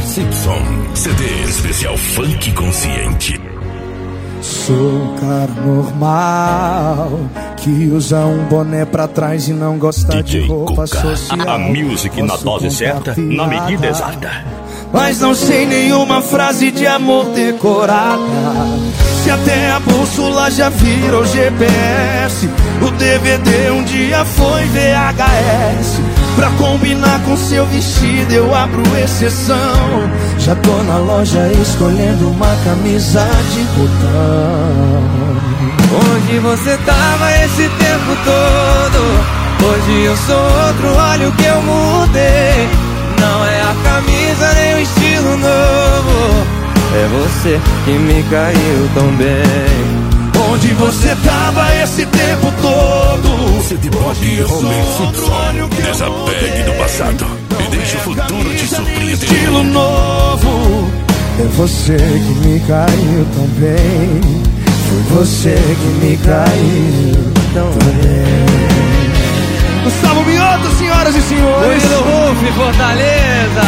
Homer Simpson. CD especial Funk Consciente. Sou um cara normal que usa um boné pra trás e não gosta DJ de roupa Cuca. social. A music na dose certa, na medida exata. Mas não sei nenhuma frase de amor decorada. Se até a bússola já virou GPS, o DVD um dia foi VHS. Pra combinar com seu vestido eu abro exceção. Já tô na loja escolhendo uma camisa de botão. Onde você tava esse tempo todo? Hoje eu sou outro, olha o que eu mudei. Não é a camisa nem o estilo novo, é você que me caiu tão bem. Onde você tava esse tempo todo? CD Pop Homer Simpson. Desapegue do passado e deixe o futuro te surpreender. Estilo novo, é você que me caiu tão bem. Foi você que me caiu tão bem. Gustavo Mioto, senhoras e senhores. Murilo Ruf, Fortaleza.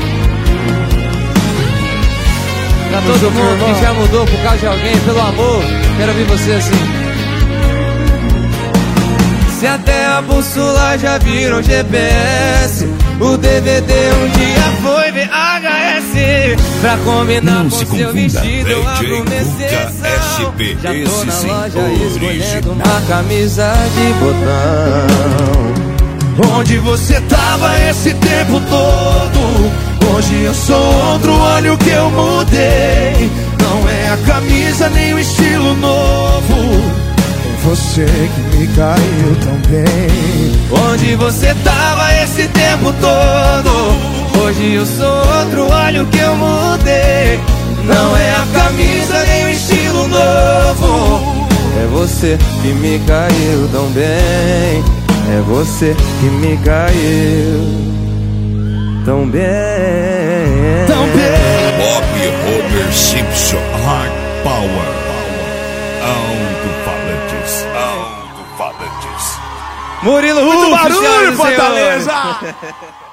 Pra todo mundo que já mudou por causa de alguém, pelo amor, quero ouvir você assim. Se até a bússola já virou GPS, o DVD um dia foi VHS. Pra combinar Não com se seu confunda. vestido eu abro DJ uma exceção. SP, Já tô esse na sim, loja escolhendo original. uma camisa de botão. Onde você tava esse tempo todo? Hoje eu sou outro, olha o que eu mudei. Não é a camisa nem o estilo novo, é você que me caiu tão bem. Onde você tava esse tempo todo? Hoje eu sou outro, olha o que eu mudei. Não é a camisa nem o estilo novo, é você que me caiu tão bem. É você que me caiu tão bem. Tão bem. Bob Homer Simpson. Hard Power. Alto-falantes. Alto-falantes. Murilo Muito Ruf, barulho, senhoras e Fortaleza! senhores.